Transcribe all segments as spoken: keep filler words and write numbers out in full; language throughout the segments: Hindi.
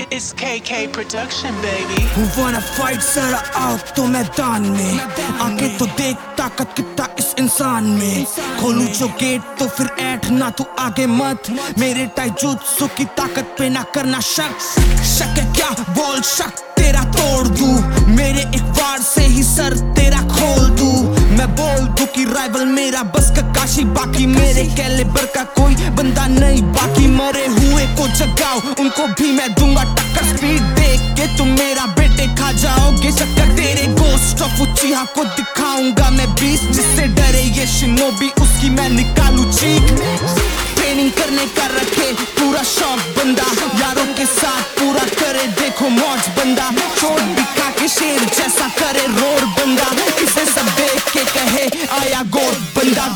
It's K K production, baby. Who wanna fight जरा आओ तो मैदान में आके तो देख ताकत कितना इस इंसान में। खोलू जो गेट तो फिर ऐठ ना तू आगे मत, मेरे टाइजुत्सु की ताकत पे ना करना शक। शक है क्या बोल शक तेरा तोड़ दूं, मेरे एक वार से ही सर तेरा खोल दूं। मैं बोल दूं कि राइवल मेरा बस का काशी, बाकी मेरे कैलिबर का कोई बंदा नहीं। बाकी मरे हुए को जगाओ उनको भी मैं दूंगा टक्कर। स्पीड देख के तुम मेरा बेटे खा जाओगे चक्कर। तेरे गोस्ट ऑफ उचिहा को दिखाऊंगा मैं बीस, जिससे डरे ये शिनोबी उसकी मैं निकालू चीख। ट्रेनिंग करने का रखे पूरा शौक बंदा, यारों के साथ पूरा करे देखो मौज बंदा। चोट भी खा के शेर जैसा करे रोड बंदा, इसे सब देख के कहे आया गोट बंदा।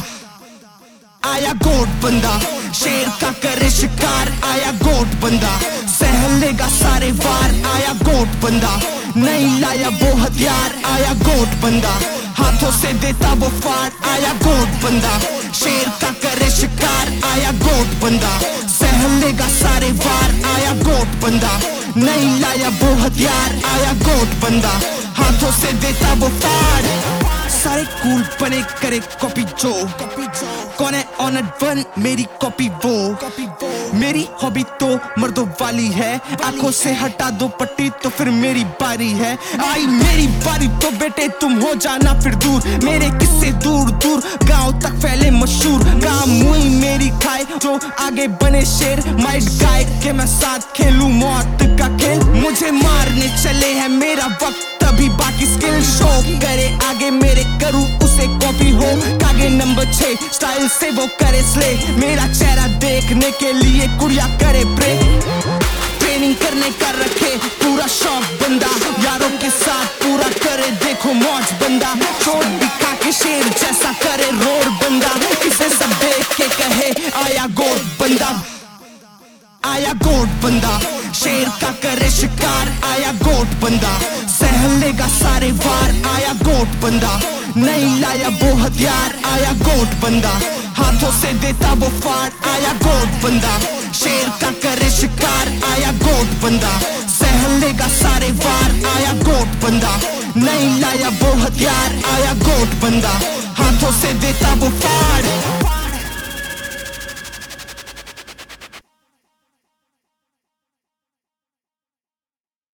आया गोट बंदा शेर का करे शिकार, आया गोट बंदा सह लेगा सारे वार। आया गोट बंदा नहीं लाया वो हथियार, आया गोट बंदा हाथों से देता वो फाड़। आया गोट बंदा शेर का करे शिकार, आया गोट बंदा सह लेगा सारे वार। आया गोट बंदा नहीं लाया वो हथियार, आया गोट बंदा हाथों से देता वो फाड़। सारे कूल बने करे कॉपी जो, कौन है ऑनर वन मेरी कॉपी वो। मेरी हॉबी तो मर्दों वाली है, आंखों से हटा दो पट्टी तो फिर मेरी बारी है। आई मेरी बारी तो बेटे तुम हो जाना फिर दूर, मेरे किस्से दूर दूर गांव तक फैले मशहूर। काम मुई मेरी खाए जो आगे बने शेर, माइट गाइड के मैं साथ खेलूं मौत का खेल। मुझे मारने चले हैं मेरा वक्त तभी बाकी स्किल शो करे आगे मेरे, करूं उसे कॉपी हो। कागे नंबर छह स्टाइल से वो करे स्ले, मेरा चेहरा देखने के लिए कुड़िया करे प्रे। ट्रेनिंग करने का रखे पूरा शौक बंदा, यारों के साथ पूरा करे देखो मौज बंदा। चोट भी खा के शेर जैसा करे रोड बंदा, इसे सब देख के कहे आया गोट बंदा। आया गोट बंदा शेर का करे शिकार, आया गोट बंदा सह लेगा सारे वार। आया गोट बंदा नहीं लाया वो हथियार, आया गोट बंदा हाथों से देता वो फाड़। आया गोट बंदा शेर का करे शिकार, आया गोट बंदा सह लेगा सारे वार। आया गोट बंदा नहीं लाया वो हथियार, आया गोट बंदा हाथों से देता वो फाड़।